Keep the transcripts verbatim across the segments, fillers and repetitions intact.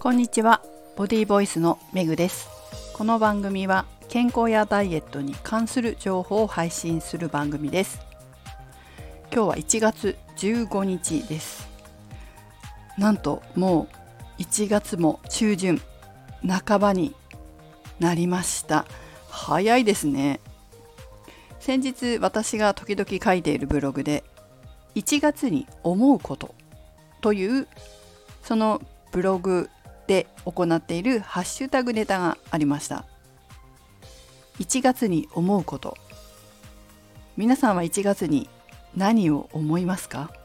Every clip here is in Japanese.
こんにちは、ボディボイスのめぐです。この番組は健康やダイエットに関する情報を配信する番組です。今日はいちがつじゅうごにちです。なんともういちがつも中旬半ばになりました。早いですね。先日私が時々書いているブログでいちがつに思うことというそのブログで行っているハッシュタグネタがありました。いちがつに思うこと、皆さんはいちがつに何を思いますか？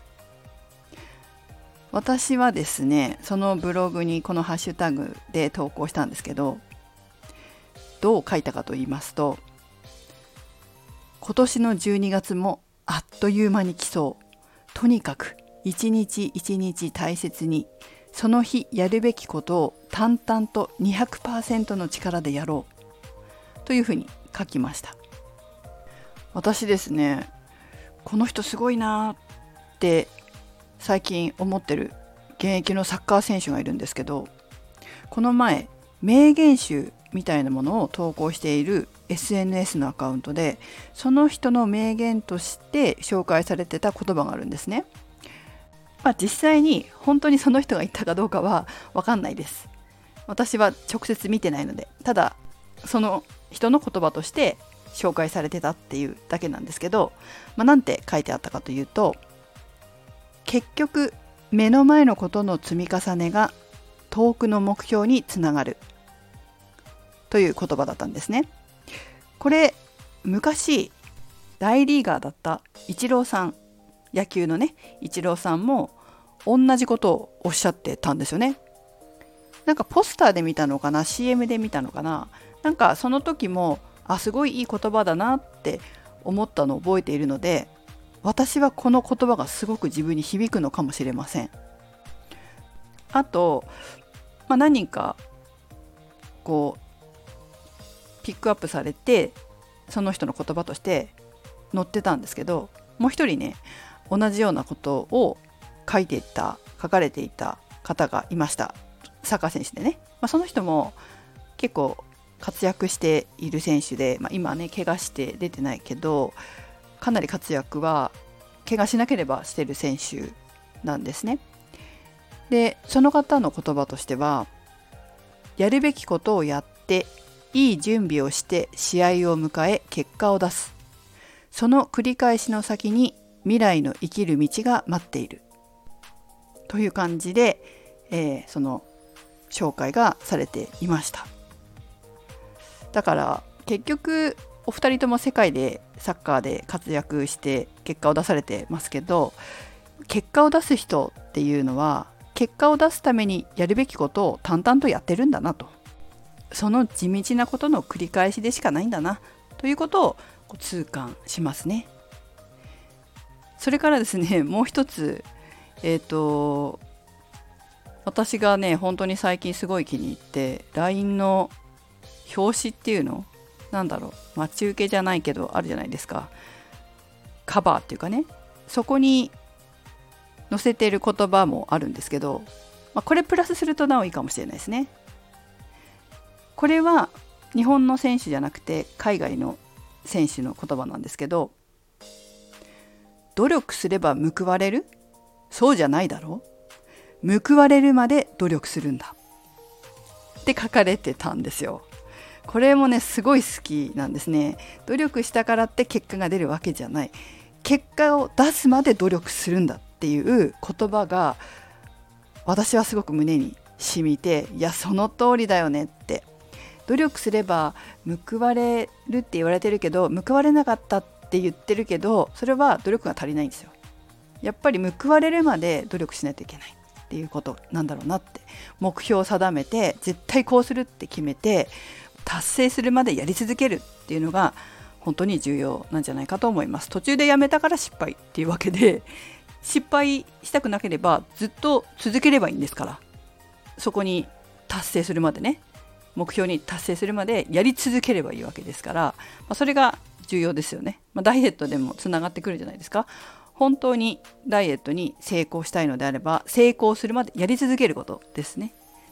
私はですね、そのブログにこのハッシュタグで投稿したんですけど、どう書いたかと言いますと、今年のじゅうにがつもあっという間に来そう。とにかく一日一日大切に、その日やるべきことを淡々と にひゃくパーセント の力でやろうというふうに書きました。私ですね、この人すごいなって最近思ってる現役のサッカー選手がいるんですけど、この前名言集みたいなものを投稿している エスエヌエス のアカウントで、その人の名言として紹介されてた言葉があるんですね。まあ、実際に本当にその人が言ったかどうかは分かんないです。私は直接見てないので、ただその人の言葉として紹介されてたっていうだけなんですけど、まあ、なんて書いてあったかというと、結局目の前のことの積み重ねが遠くの目標につながるという言葉だったんですね。これ昔大リーガーだったイチローさん、野球のねイチローさんも同じことをおっしゃってたんですよね。なんかポスターで見たのかな、 シーエム で見たのかな、なんかその時もあすごいいい言葉だなって思ったのを覚えているので、私はこの言葉がすごく自分に響くのかもしれません。あと、まあ、何人かこうピックアップされてその人の言葉として載ってたんですけど、もう一人ね同じようなことを書いていた書かれていた方がいました。サッカー選手でね、まあ、その人も結構活躍している選手で、まあ、今ね怪我して出てないけどかなり活躍は怪我しなければしている選手なんですね。でその方の言葉としては、やるべきことをやっていい準備をして試合を迎え結果を出す、その繰り返しの先に未来の生きる道が待っているという感じで、えー、その紹介がされていました。だから結局お二人とも世界でサッカーで活躍して結果を出されてますけど、結果を出す人っていうのは結果を出すためにやるべきことを淡々とやってるんだなと、その地道なことの繰り返しでしかないんだなということを痛感しますね。それからですね、もう一つ、えーと、私がね本当に最近すごい気に入って ライン の表紙っていうのなんだろう、待ち受けじゃないけどあるじゃないですか、カバーっていうかね、そこに載せている言葉もあるんですけど、まあ、これプラスするとなおいいかもしれないですね。これは日本の選手じゃなくて海外の選手の言葉なんですけど、努力すれば報われる？そうじゃないだろう？報われるまで努力するんだって書かれてたんですよ。これもねすごい好きなんですね。努力したからって結果が出るわけじゃない、結果を出すまで努力するんだっていう言葉が私はすごく胸に染みて、いやその通りだよねって、努力すれば報われるって言われてるけど報われなかったって言ってるけど、それは努力が足りないんですよ。やっぱり報われるまで努力しないといけないっていうことなんだろうなって、目標を定めて絶対こうするって決めて達成するまでやり続けるっていうのが本当に重要なんじゃないかと思います。途中でやめたから失敗っていうわけで、失敗したくなければずっと続ければいいんですから、そこに達成するまでね、目標に達成するまでやり続ければいいわけですから、まあ、それが重要ですよね。まあ、ダイエットでもつながってくるじゃないですか。本当にダイエットに成功したいのであれば成功するまでやり続けることですね。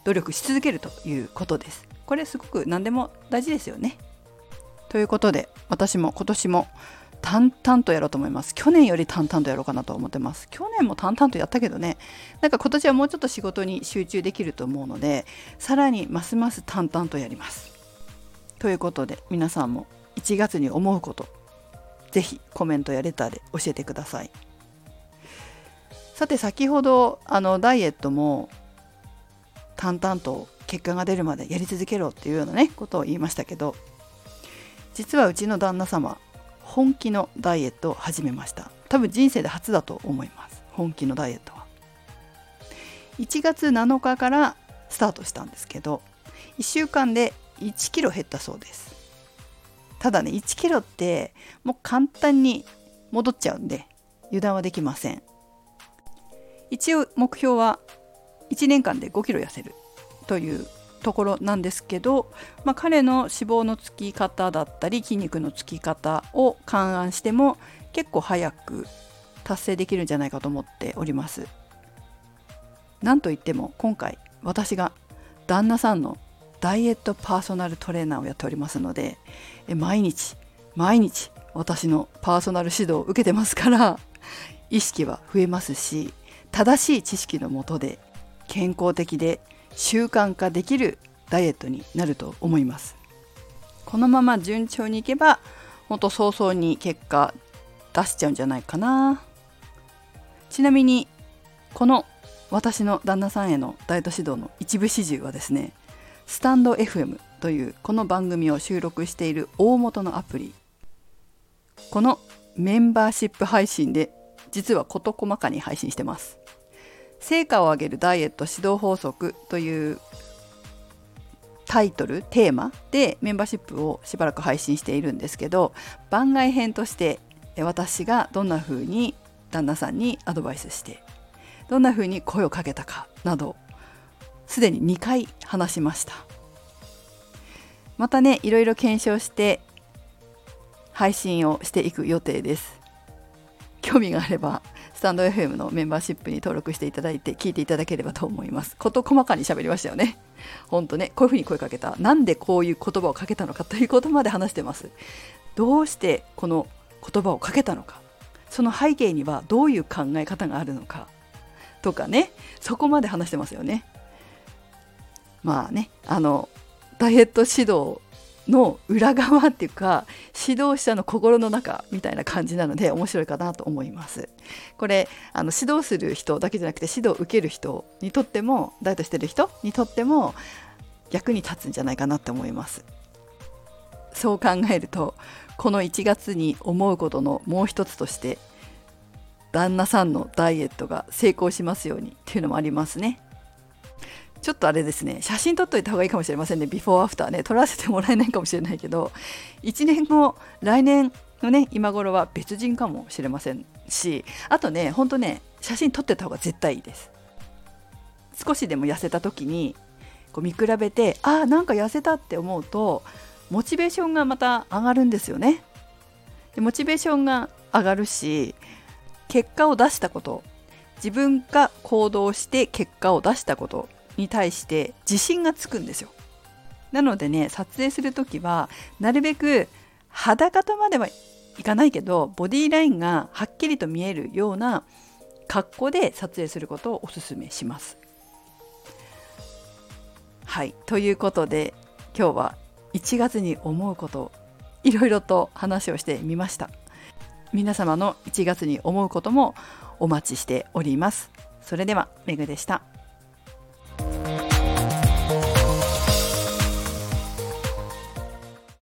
努力し続けるということです。これすごく何でも大事ですよね。ということで私も今年も淡々とやろうと思います。去年より淡々とやろうかなと思ってます。去年も淡々とやったけどね、なんか今年はもうちょっと仕事に集中できると思うので、さらにますます淡々とやります。ということで皆さんもいちがつに思うこと、ぜひコメントやレターで教えてください。さて先ほどあのダイエットも淡々と結果が出るまでやり続けろっていうようなねことを言いましたけど、実はうちの旦那様本気のダイエットを始めました。多分人生で初だと思います。本気のダイエットはいちがつなのかからスタートしたんですけど、いっしゅうかんでいちキロ減ったそうです。ただねいちキロってもう簡単に戻っちゃうんで油断はできません。一応目標はいちねんかんでごキロ痩せるというところなんですけど、まあ、彼の脂肪のつき方だったり筋肉のつき方を勘案しても結構早く達成できるんじゃないかと思っております。なんといっても今回私が旦那さんのダイエットパーソナルトレーナーをやっておりますので、毎日毎日私のパーソナル指導を受けてますから、意識は増えますし、正しい知識のもとで健康的で習慣化できるダイエットになると思います。このまま順調にいけば本当早々に結果出しちゃうんじゃないかな。ちなみにこの私の旦那さんへのダイエット指導の一部始終はですね、スタンド エフエム というこの番組を収録している大元のアプリ、このメンバーシップ配信で実は事細かに配信してます。成果を上げるダイエット指導法則というタイトルテーマでメンバーシップをしばらく配信しているんですけど、番外編として私がどんな風に旦那さんにアドバイスしてどんな風に声をかけたかなどすでににかい話しました。またねいろいろ検証して配信をしていく予定です。興味があればスタンド エフエム のメンバーシップに登録していただいて聞いていただければと思います。事細かに喋りましたよね。本当ね、こういうふうに声かけた、なんでこういう言葉をかけたのかということまで話してます。どうしてこの言葉をかけたのか、その背景にはどういう考え方があるのかとかね、そこまで話してますよね。まあね、あのダイエット指導の裏側っていうか指導者の心の中みたいな感じなので面白いかなと思います。これあの指導する人だけじゃなくて指導を受ける人にとってもダイエットしてる人にとっても役に立つんじゃないかなって思います。そう考えるとこのいちがつに思うことのもう一つとして旦那さんのダイエットが成功しますようにっていうのもありますね。ちょっとあれですね、写真撮っといた方がいいかもしれませんね。ビフォーアフターね、撮らせてもらえないかもしれないけど、いちねんご来年のね今頃は別人かもしれませんし、あとねほんとね写真撮ってた方が絶対いいです。少しでも痩せた時にこう見比べて、あーなんか痩せたって思うとモチベーションがまた上がるんですよね。でモチベーションが上がるし、結果を出したこと、自分が行動して結果を出したことに対して自信がつくんですよ。なのでね、撮影するときはなるべく裸とまではいかないけどボディラインがはっきりと見えるような格好で撮影することをお勧めします。はい、ということで今日はいちがつに思うこといろいろと話をしてみました。皆様のいちがつに思うこともお待ちしております。それではめぐでした。